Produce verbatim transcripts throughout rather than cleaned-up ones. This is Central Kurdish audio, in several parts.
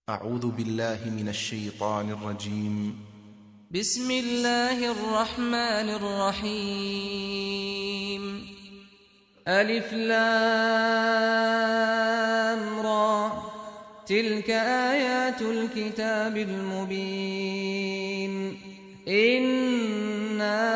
أعوذ بالله من الشيطان الرجيم. بسم الله الرحمن الرحيم. ألف لام را، تلك آيات الكتاب المبين. إنا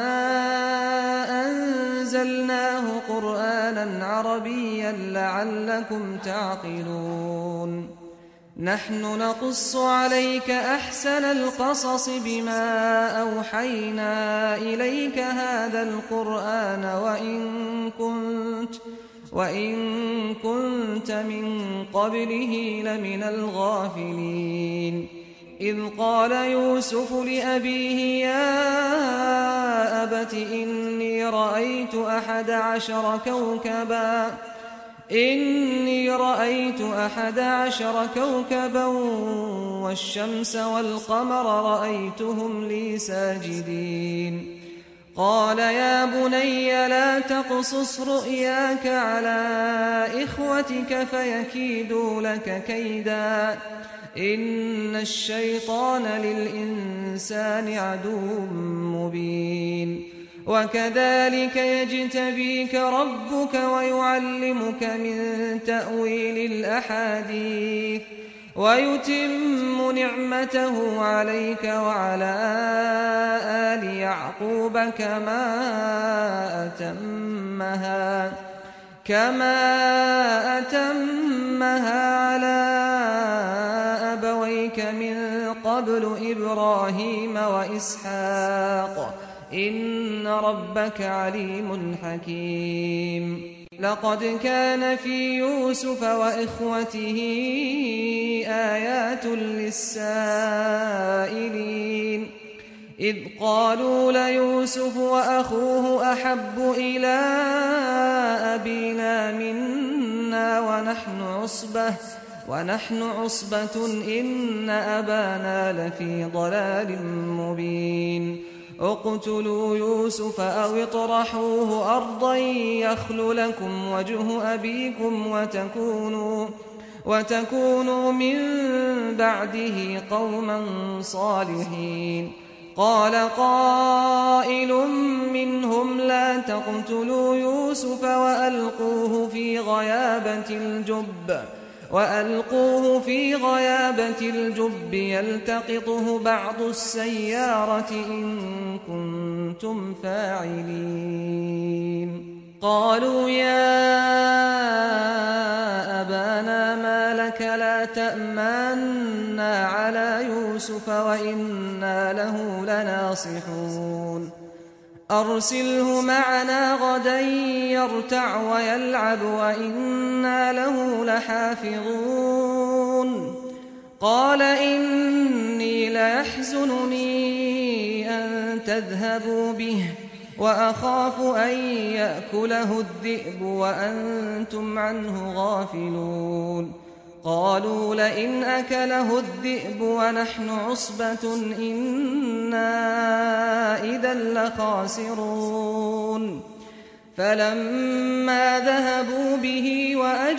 أنزلناه قرآنا عربيا لعلكم تعقلون. نحن نقص عليك أحسن القصص بما أوحينا إليك هذا القرآن وإن كنت, وإن كنت من قبله لمن الغافلين. إذ قال يوسف لأبيه يا أبت إني رأيت أحد عشر كوكبا إني رأيت أحد عشر كوكبا والشمس والقمر رأيتهم لي ساجدين. قال يا بني لا تقصص رؤياك على إخوتك فيكيدوا لك كيدا إن الشيطان للإنسان عدو مبين. وكذلك يجتبيك ربك ويعلمك من تأويل الأحاديث ويتم نعمته عليك وعلى آل يعقوب كما أتمها كما أتمها على أبويك من قبل إبراهيم وإسحاق إن ربك عليم حكيم. لقد كان في يوسف وإخوته آيات للسائلين إذ قالوا ليوسف وأخوه أحب إلى أبينا منا ونحن عصبة ونحن عصبة إن أبانا لفي ضلال مبين. اقتلوا يوسف أو اطرحوه أرضا يخل لكم وجه أبيكم وتكونوا, وتكونوا من بعده قوما صالحين. قال قائل منهم لا تقتلوا يوسف وألقوه في غيابة الجب وألقوه في غيابة الجب يلتقطه بعض السيارة إن كنتم فاعلين. قالوا يا أبانا ما لك لا تأمنا على يوسف وإنا له لناصحون. أرسله معنا غدا يرتع ويلعب وإنا له لحافظون. قال إني ليحزنني أن تذهبوا به وأخاف أن يأكله الذئب وأنتم عنه غافلون. قالوا لئن أكله الذئب ونحن عصبة إنا إذا لخاسرون. فلما ذهبوا به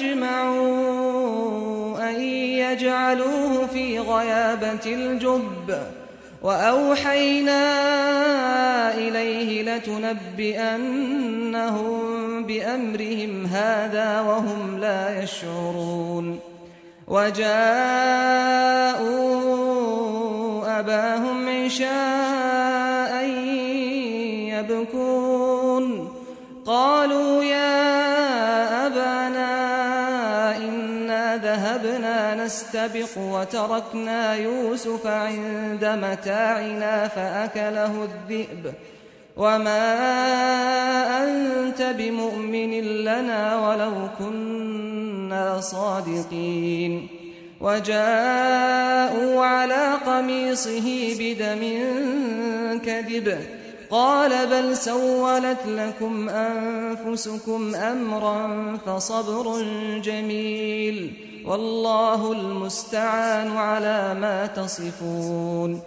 وأجمعوا أن يجعلوه في غيابة الجب وأوحينا إليه لتنبئنهم بأمرهم هذا وهم لا يشعرون. وجاءوا أباهم عشاء يبكون. قالوا يا أبانا إنا ذهبنا نستبق وتركنا يوسف عند متاعنا فأكله الذئب وما أنت بمؤمن لنا ولو كنا صادقين. وجاءوا على قميصه بدم كذب قال بل سولت لكم أنفسكم أمرا فصبر جميل والله المستعان على ما تصفون.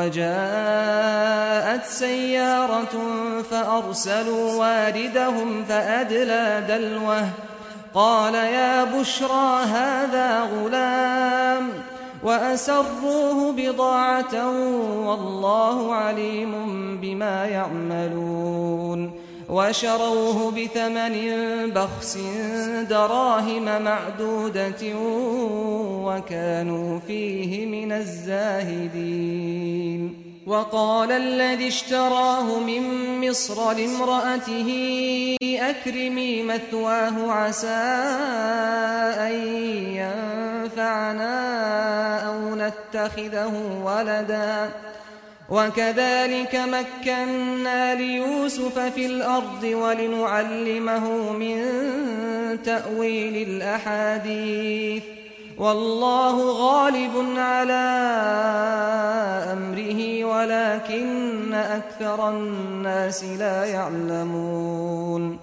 وجاءت سيارة فأرسلوا واردهم فأدلى دلوه قال يا بشرى هذا غلام وأسروه بضاعة والله عليم بما يعملون وشروه بثمن بخس دراهم معدودة وكانوا فيه من الزاهدين وقال الذي اشتراه من مصر لامرأته أكرمي مثواه عسى أن ينفعنا أو نتخذه ولدا وكذلك مكنا ليوسف في الأرض ولنعلمه من تأويل الأحاديث والله غالب على أمره ولكن أكثر الناس لا يعلمون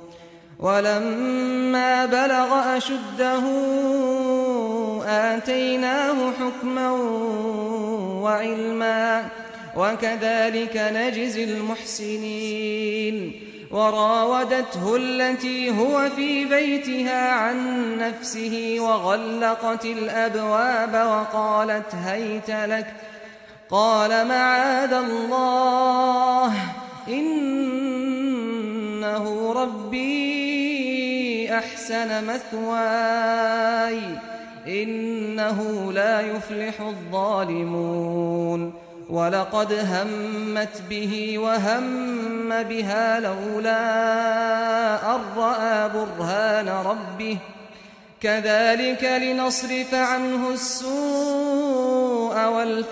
ولما بلغ أشده آتيناه حكما وعلما وكذلك نجزي المحسنين وراودته التي هو في بيتها عن نفسه وغلقت الأبواب وقالت هيت لك قال معاذ الله إنه ربي أحسن مثواي إنه لا يفلح الظالمون ولقد همت به وهم بها لولا أن رأى برهان ربه كذلك لنصرف عنه السوء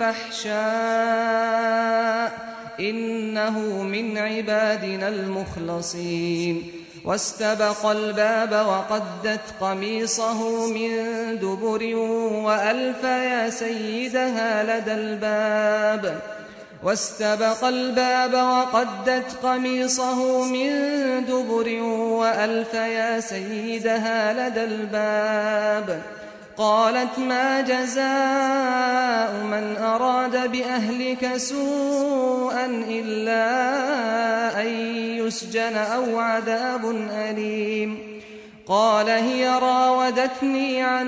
والفحشاء إنه من عبادنا المخلصين واستبق الباب وقدت قميصه من دبر وألف يا سيدها لدى الباب واستبق الباب وقدت قميصه من دبر وألف يا سيدها لدى الباب قالت ما جزاء من أراد بأهلك سوءا إلا أن يسجن أو عذاب أليم قال هي راودتني عن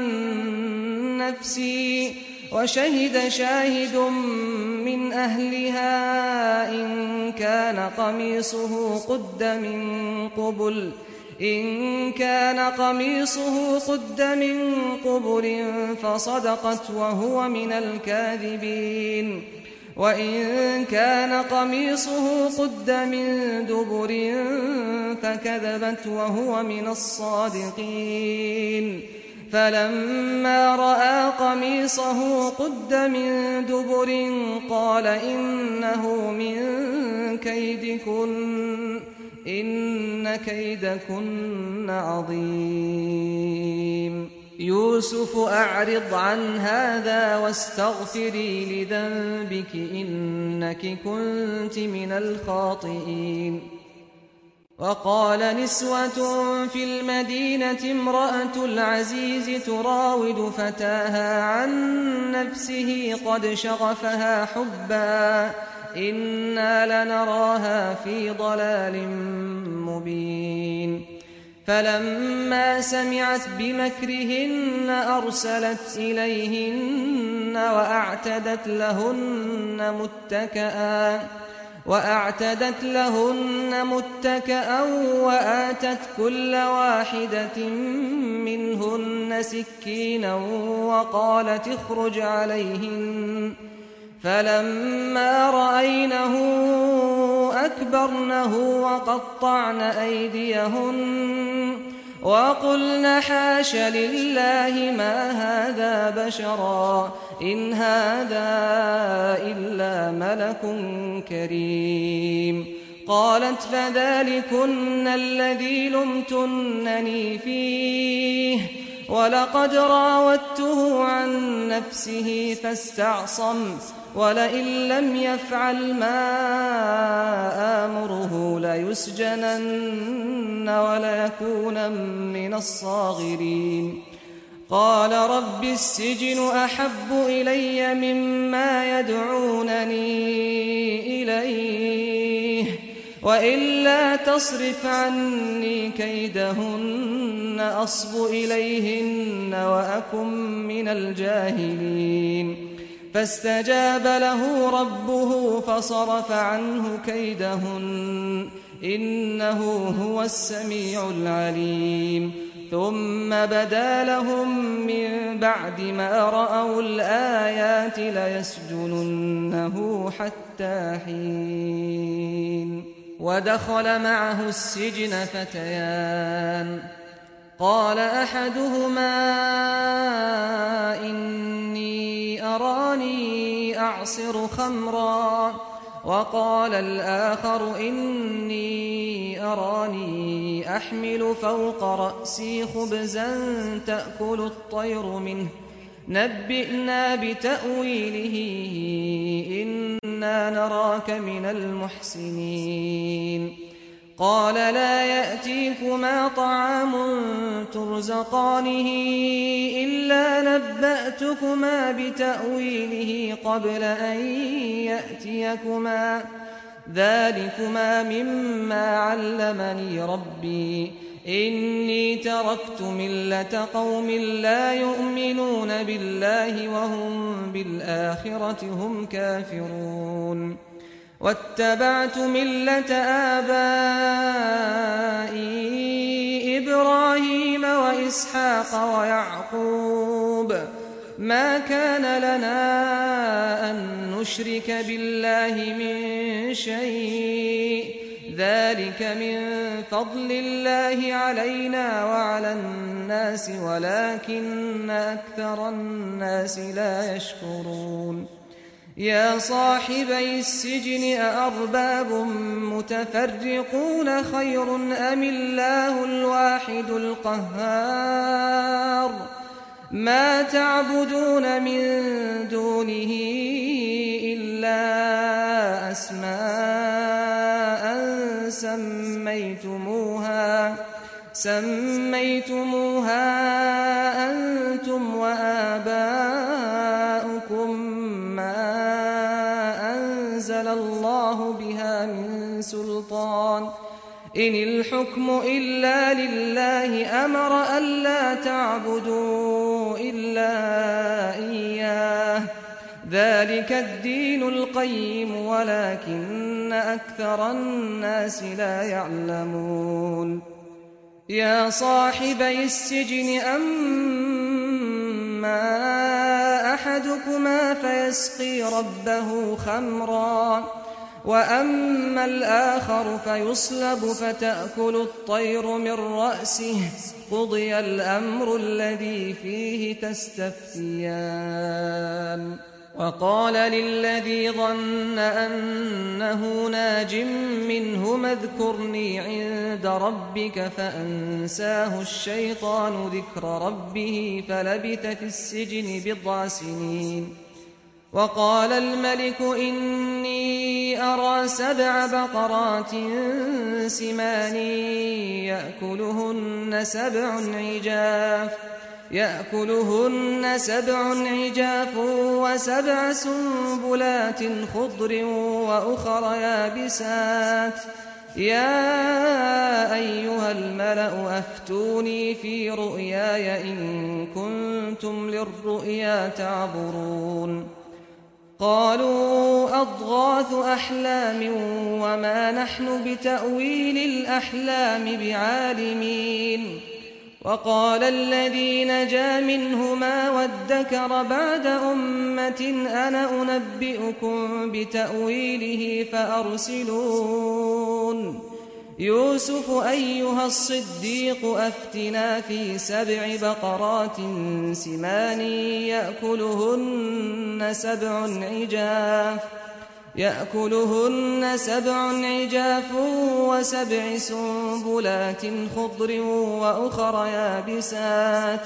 نفسي وشهد شاهد من أهلها إن كان قميصه قد من قبل إن كان قميصه قد من قبل فصدقت وهو من الكاذبين وإن كان قميصه قد من دبر فكذبت وهو من الصادقين فلما رأى قميصه قد من دبر قال إنه من كيدكن إن كيدكن عظيم يوسف أعرض عن هذا واستغفري لذنبك إنك كنت من الخاطئين وقال نسوة في المدينة امرأة العزيز تراود فتاها عن نفسه قد شغفها حبا إنا لنراها في ضلال مبين فلما سمعت بمكرهن أرسلت إليهن وأعتدت لهن متكئا وأعتدت لهن متكئا وآتت كل واحدة منهن سكينا وقالت اخرج عليهن فلما رأينه أكبرنه وقطعن أيديهن وقلن حاش لله ما هذا بشرا إن هذا إلا ملك كريم قالت فذلكن الذي لمتنني فيه ولقد راودته عن نفسه فاستعصم ولئن لم يفعل ما آمره ليسجنن وليكون من الصاغرين قال رب السجن أحب إلي مما يدعونني إليه وإلا تصرف عني كيدهن أصب إليهن وأكن من الجاهلين فاستجاب له ربه فصرف عنه كيدهن إنه هو السميع العليم ثم بدا لهم من بعد ما رأوا الآيات ليسجننه حتى حين ودخل معه السجن فتيان قال أحدهما إني أراني أعصر خمرا وقال الآخر إني أراني أحمل فوق رأسي خبزا تأكل الطير منه نبئنا بتأويله إنا نراك من المحسنين قال لا يأتيكما طعام ترزقانه إلا نبأتكما بتأويله قبل أن يأتيكما ذلكما مما علمني ربي إني تركت ملة قوم لا يؤمنون بالله وهم بالآخرة هم كافرون واتبعت ملة آبائي إبراهيم وإسحاق ويعقوب ما كان لنا أن نشرك بالله من شيء ذلك من فضل الله علينا وعلى الناس ولكن أكثر الناس لا يشكرون يا صاحبي السجن أأرباب متفرقون خير أم الله الواحد القهار ما تعبدون من دونه إلا أسماء سميتموها سميتموها أنتم وآباؤكم ما أنزل الله بها من سلطان إن الحكم إلا لله أمر ألا تعبدوا إلا إياه ذلك الدين القيم ولكن أكثر الناس لا يعلمون يا صاحبي السجن أما أحدكما فيسقي ربه خمرا وأما الآخر فيصلب فتأكل الطير من رأسه قضي الأمر الذي فيه تستفتيان وقال للذي ظن أنه ناج منهما اذكرني عند ربك فأنساه الشيطان ذكر ربه فلبث في السجن بضع سنين وقال الملك إني أرى سبع بقرات سمان يأكلهن سبع عجاف يأكلهن سبع عجاف وسبع سنبلات خضر وأخر يابسات يا أيها الملأ أفتوني في رؤياي إن كنتم للرؤيا تعبرون قالوا أضغاث أحلام وما نحن بتأويل الأحلام بعالمين وقال الذي نجا منهما وادكر بعد أمة أنا أنبئكم بتأويله فأرسلون يوسف أيها الصديق أفتنا في سبع بقرات سمان يأكلهن سبع عجاف يأكلهن سبع عجاف وسبع سنبلات خضر وأخر يابسات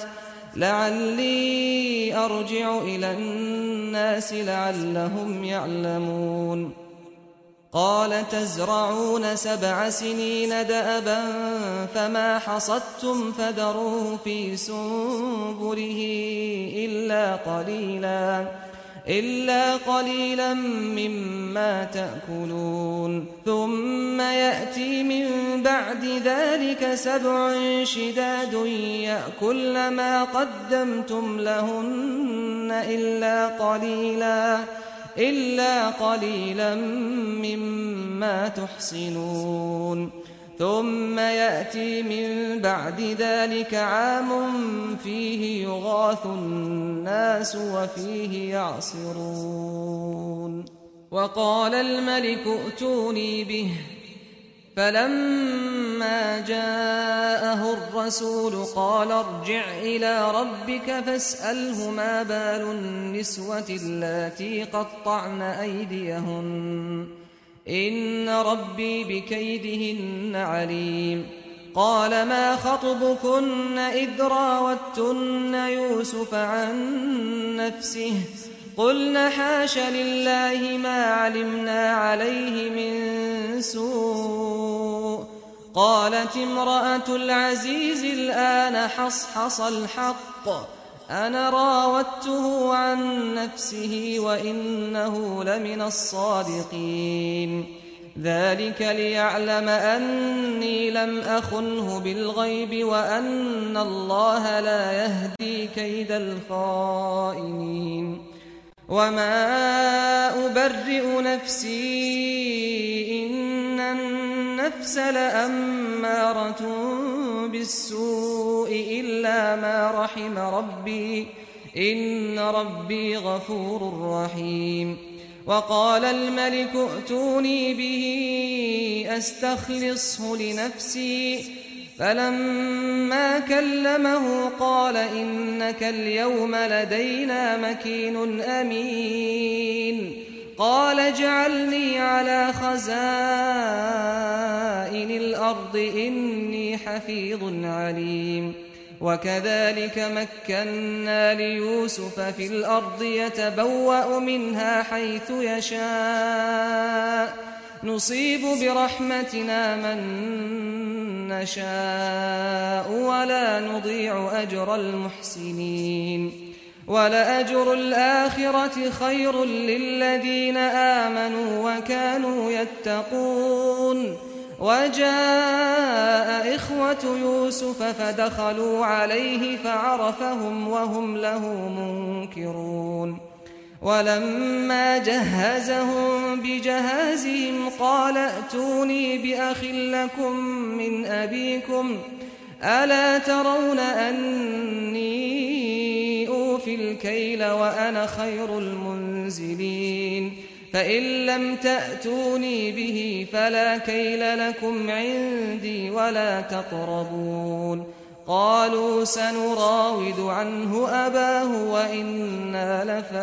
لعلي أرجع إلى الناس لعلهم يعلمون قال تزرعون سبع سنين دأبا فما حصدتم فذروه في سنبله إلا قليلا إلا قليلا مما تأكلون ثم يأتي من بعد ذلك سبع شداد يأكلن ما قدمتم لهن إلا قليلا إلا قليلا مما تحصنون ثم يأتي من بعد ذلك عام فيه يغاث الناس وفيه يعصرون وقال الملك ائتوني به فلما جاءه الرسول قال ارجع إلى ربك فاسأله ما بال النسوة اللاتي قطعن أيديهن إن ربي بكيدهن عليم قال ما خطبكن إذ راوتن يوسف عن نفسه قلن حاش لله ما علمنا عليه من سوء قالت امرأة العزيز الآن حصحص الحق أنا راودته عن نفسه وإنه لمن الصادقين ذلك ليعلم أني لم أخنه بالغيب وأن الله لا يهدي كيد الخائنين وما أبرئ نفسي إن النفس لأمارة بالسوء إلا ما رحم ربي إن ربي غفور رحيم وقال الملك ائتوني به أستخلصه لنفسي فلما كلمه قال إنك اليوم لدينا مكين أمين قال اجعلني على خزائن الأرض إني حفيظ عليم وكذلك مكنا ليوسف في الأرض يتبوأ منها حيث يشاء نصيب برحمتنا من نشاء ولا نضيع أجر المحسنين ولأجر الآخرة خير للذين آمنوا وكانوا يتقون وجاء إخوة يوسف فدخلوا عليه فعرفهم وهم له منكرون ولما جهزهم بجهازهم قال ائتوني بأخ لكم من أبيكم ألا ترون أني أوفي الكيل وأنا خير المنزلين فإن لم تأتوني به فلا كيل لكم عندي ولا تقربون قالوا سنراود عنه أباه وإنا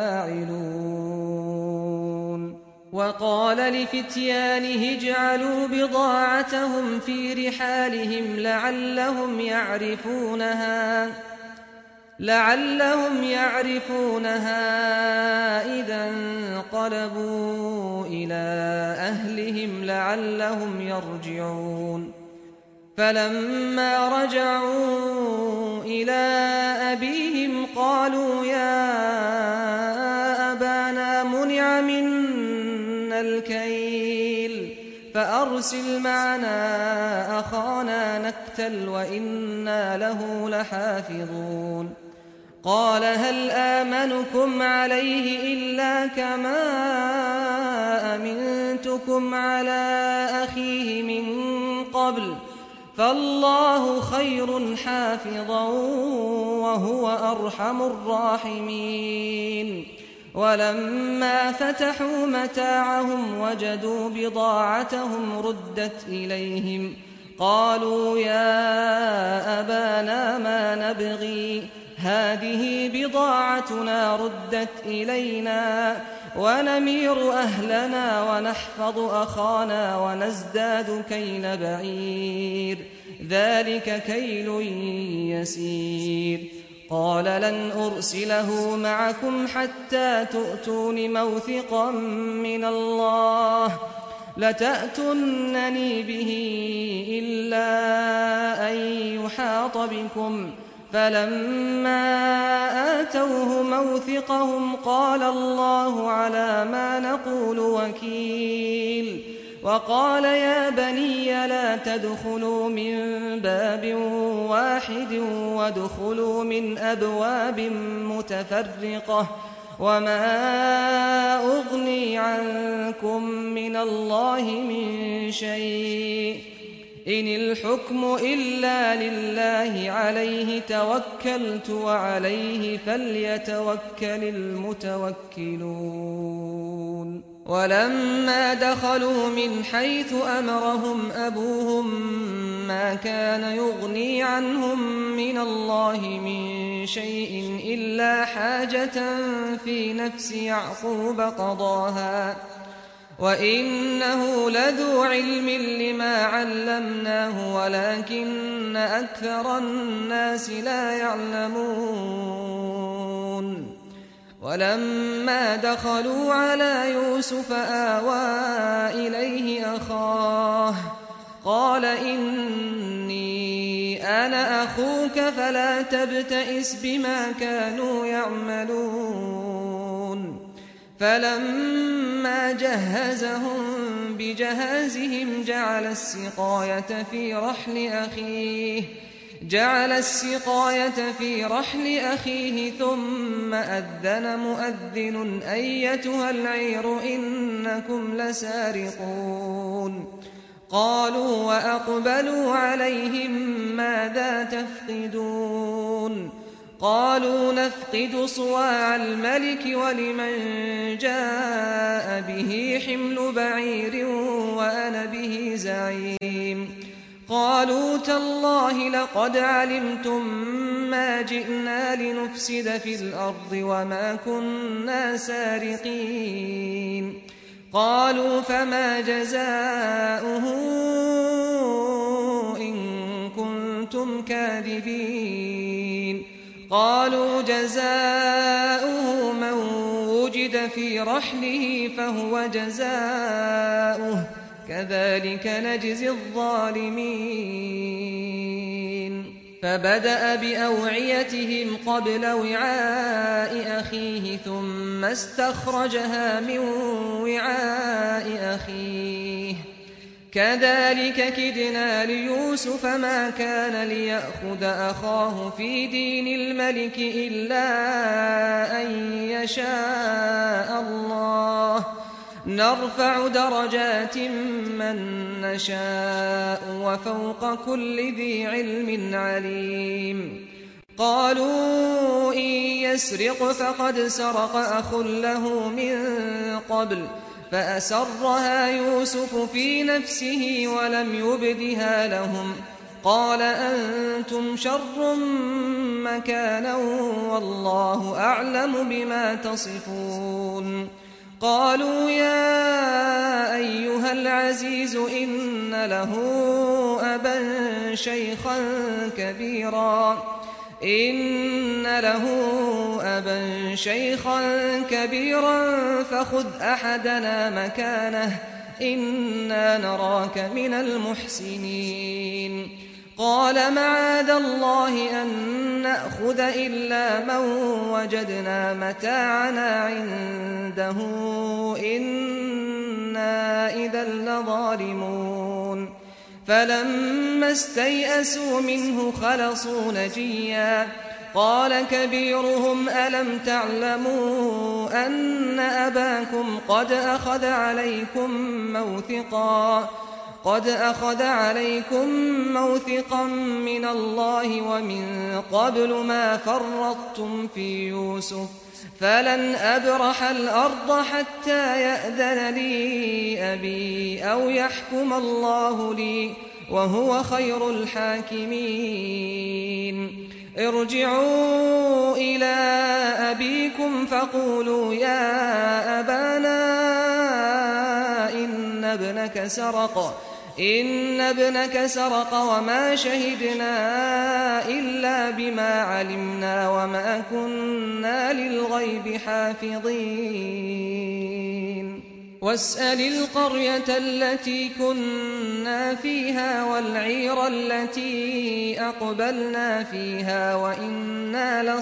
لفاعلون وقال لفتيانه اجعلوا بضاعتهم في رحالهم لعلهم يعرفونها لعلهم يعرفونها إذا انقلبوا إلى أهلهم لعلهم يرجعون فلما رجعوا إلى أبيهم قالوا يا أبانا منع منا الكيل فأرسل معنا أخانا نكتل وإنا له لحافظون قال هل آمنكم عليه إلا كما أمنتكم على أخيه من قبل فالله خير حافظا وهو أرحم الراحمين ولما فتحوا متاعهم وجدوا بضاعتهم ردت إليهم قالوا يا أبانا ما نبغي هذه بضاعتنا ردت إلينا ونمير أهلنا ونحفظ أخانا ونزداد كيل بعير ذلك كيل يسير قال لن أرسله معكم حتى تؤتون موثقا من الله لتأتونني به إلا أن يحاط بكم فلما آتوه موثقهم قال الله على ما نقول وكيل وقال يا بني لا تدخلوا من باب واحد وادخلوا من أبواب متفرقة وما أغني عنكم من الله من شيء إن الحكم إلا لله عليه توكلت وعليه فليتوكل المتوكلون ولما دخلوا من حيث أمرهم أبوهم ما كان يغني عنهم من الله من شيء إلا حاجة في نفس يعقوب قضاها وإنه لذو علم لما علمناه ولكن أكثر الناس لا يعلمون ولما دخلوا على يوسف آوى إليه أخاه قال إني أنا أخوك فلا تبتئس بما كانوا يعملون فلما جهزهم بجهازهم جعل السقاية في رحل أخيه جعل السقاية في رحل أخيه ثم أذن مؤذن أيتها العير إنكم لسارقون قالوا وأقبلوا عليهم ماذا تفقدون قالوا نفقد صواع الملك ولمن جاء به حمل بعير وأنا به زعيم قالوا تالله لقد علمتم ما جئنا لنفسد في الأرض وما كنا سارقين قالوا فما جزاؤه إن كنتم كاذبين قالوا جزاؤه من وجد في رحله فهو جزاؤه كذلك نجزي الظالمين فبدأ بأوعيتهم قبل وعاء أخيه ثم استخرجها من وعاء أخيه كذلك كدنا ليوسف ما كان ليأخذ أخاه في دين الملك إلا أن يشاء الله نرفع درجات من نشاء وفوق كل ذي علم عليم قالوا إن يسرق فقد سرق أخ له من قبل فأسرها يوسف في نفسه ولم يبدها لهم قال أنتم شر مكانا والله أعلم بما تصفون قالوا يا أيها العزيز إن له أبا شيخا كبيرا إن له أبا شيخا كبيرا فخذ أحدنا مكانه إنا نراك من المحسنين قال معاذ الله أن نأخذ إلا من وجدنا متاعنا عنده إنا إذا لظالمون فلما استيئسوا منه خلصوا نجيا قال كبيرهم ألم تعلموا أن أباكم قد أخذ عليكم موثقا قد أخذ عليكم موثقا من الله ومن قبل ما فرطتم في يوسف فلن أبرح الأرض حتى يأذن لي أبي أو يحكم الله لي وهو خير الحاكمين ارجعوا إلى أبيكم فقولوا يا أبانا إن ابنك سرق إن ابنك سرق وما شهدنا إلا بما علمنا وما كنا للغيب حافظين واسأل القرية التي كنا فيها والعير التي أقبلنا فيها وإنا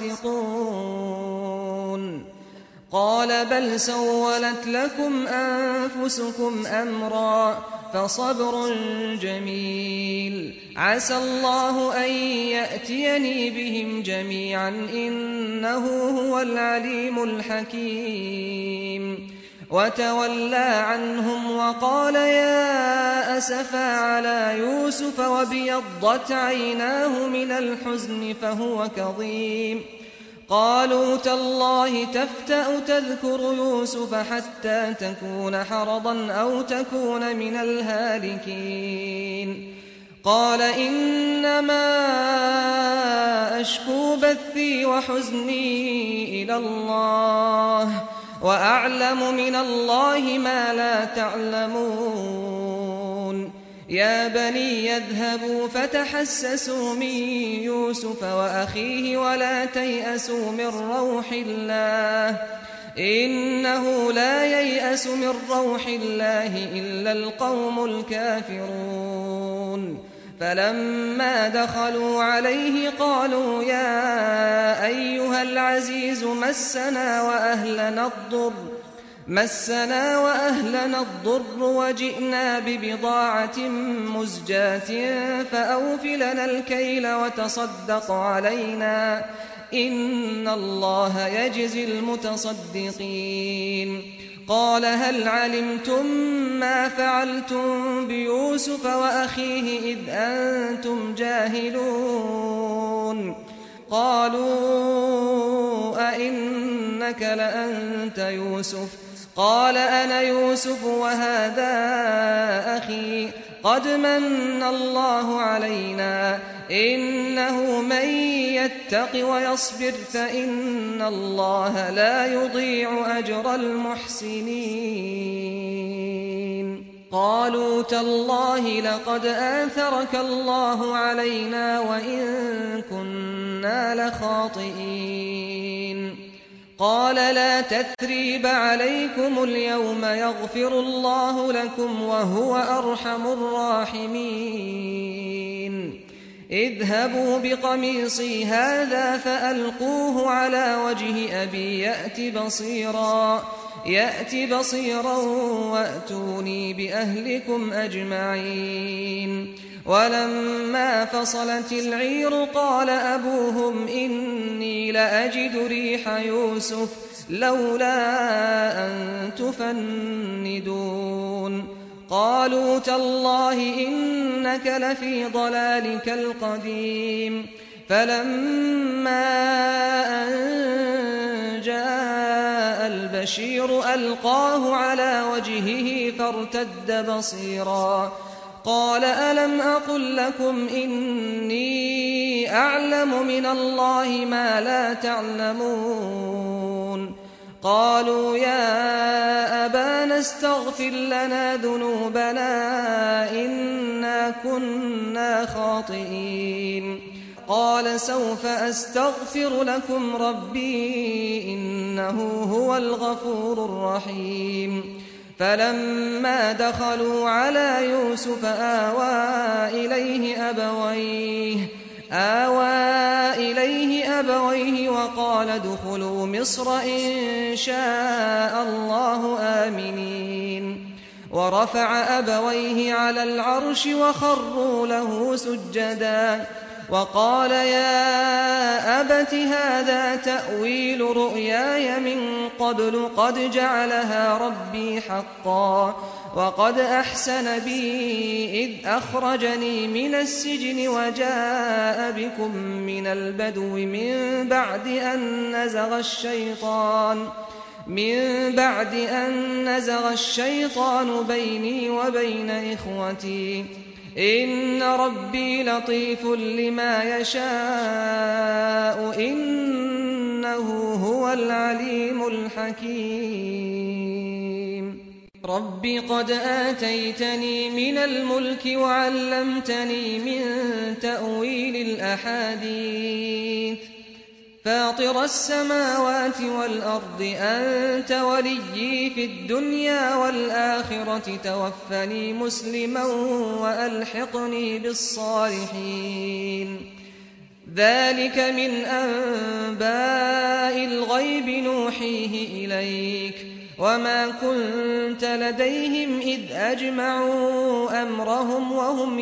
لصادقون قال بل سولت لكم أنفسكم أمرا فصبر جميل عسى الله أن يأتيني بهم جميعا إنه هو العليم الحكيم وتولى عنهم وقال يا أسفا على يوسف وابيضت عيناه من الحزن فهو كظيم قالوا تالله تفتأ تذكر يوسف حتى تكون حرضا أو تكون من الهالكين قال إنما أشكو بثي وحزني إلى الله وأعلم من الله ما لا تعلمون يا بني يذهبوا فتحسسوا من يوسف وأخيه ولا تيأسوا من روح الله إنه لا ييأس من روح الله إلا القوم الكافرون فلما دخلوا عليه قالوا يا أيها العزيز مسنا وأهلنا الضر مسنا وأهلنا الضر وجئنا ببضاعة مزجاة فأوف لنا الكيل وتصدق علينا إن الله يجزي المتصدقين قال هل علمتم ما فعلتم بيوسف وأخيه إذ أنتم جاهلون قالوا أئنك لأنت يوسف قال أنا يوسف وهذا أخي قد من الله علينا إنه من يتق ويصبر فإن الله لا يضيع أجر المحسنين قالوا تالله لقد آثرك الله علينا وإن كنا لخاطئين قال لا تثريب عليكم اليوم يغفر الله لكم وهو أرحم الراحمين اذهبوا بقميصي هذا فألقوه على وجه أبي يأت بصيرا يأت بصيرا وأتوني بأهلكم أجمعين ولما فصلت العير قال أبوهم إني لأجد ريح يوسف لولا أن تفندون قالوا تالله إنك لفي ضلالك القديم فلما أن جاء البشير ألقاه على وجهه فارتد بصيرا قال ألم أقل لكم إني أعلم من الله ما لا تعلمون قالوا يا أبانا استغفر لنا ذنوبنا إنا كنا خاطئين قال سوف أستغفر لكم ربي إنه هو الغفور الرحيم فلما دخلوا على يوسف آوى إليه أبويه آوى إليه أبويه وقال ادخلوا مصر إن شاء الله آمنين ورفع أبويه على العرش وخروا له سجدا وقال يا أبت هذا تأويل رؤياي من قبل قد جعلها ربي حقا وقد أحسن بي إذ أخرجني من السجن وجاء بكم من البدو من بعد أن نزغ الشيطان من بعد أن نزغ الشيطان بيني وبين إخوتي إن ربي لطيف لما يشاء إنه هو العليم الحكيم رب قد آتيتني من الملك وعلمتني من تأويل الأحاديث فاطر السماوات والأرض أنت وليي في الدنيا والآخرة توفني مسلما وألحقني بالصالحين ذلك من أنباء الغيب نوحيه إليك وما كنت لديهم إذ أجمعوا أمرهم وهم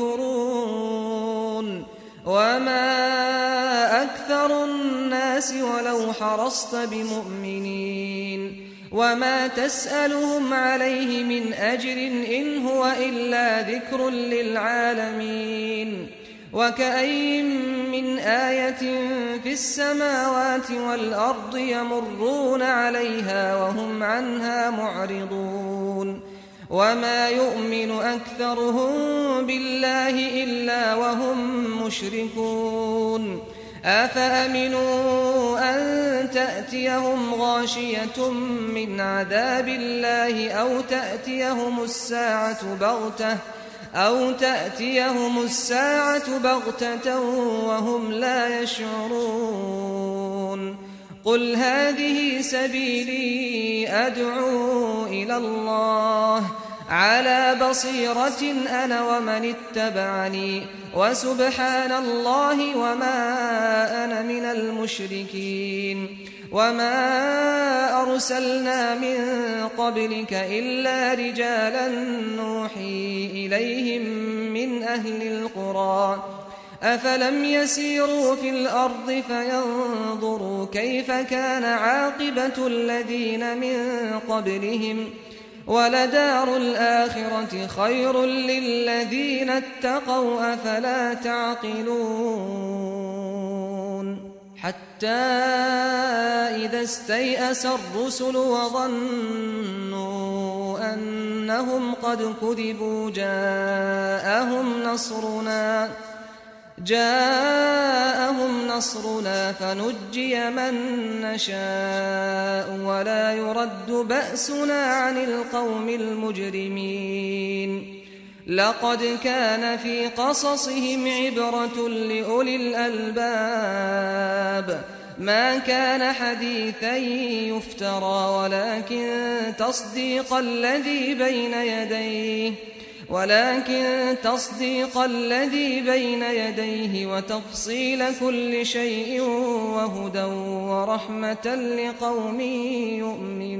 يمكرون وما أكثر الناس ولو حرصت بمؤمنين وما تسألهم عليه من أجر إن هو إلا ذكر للعالمين وكأي من آية في السماوات والأرض يمرون عليها وهم عنها معرضون وما يؤمن أكثرهم بالله إلا وهم مشركون أفأمنوا أن تأتيهم غاشية من عذاب الله أو تأتيهم الساعة بغتة أو تأتيهم الساعة بغتة وهم لا يشعرون قل هذه سبيلي أدعو إلى الله على بصيرة أنا ومن اتبعني وسبحان الله وما أنا من المشركين وما أرسلنا من قبلك إلا رجالا نوحي إليهم من أهل القرى أفلم يسيروا في الأرض فينظروا كيف كان عاقبة الذين من قبلهم ولدار الآخرة خير للذين اتقوا أفلا تعقلون حتى إذا استيأس الرسل وظنوا أنهم قد كذبوا جاءهم نصرنا جاءهم نصرنا فنجي من نشاء ولا يرد بأسنا عن القوم المجرمين لقد كان في قصصهم عبرة لأولي الألباب ما كان حديثا يفترى ولكن تصديق الذي بين يديه ولكن تصديق الذي بين يديه وتفصيل كل شيء وهدى ورحمة لقوم يؤمنون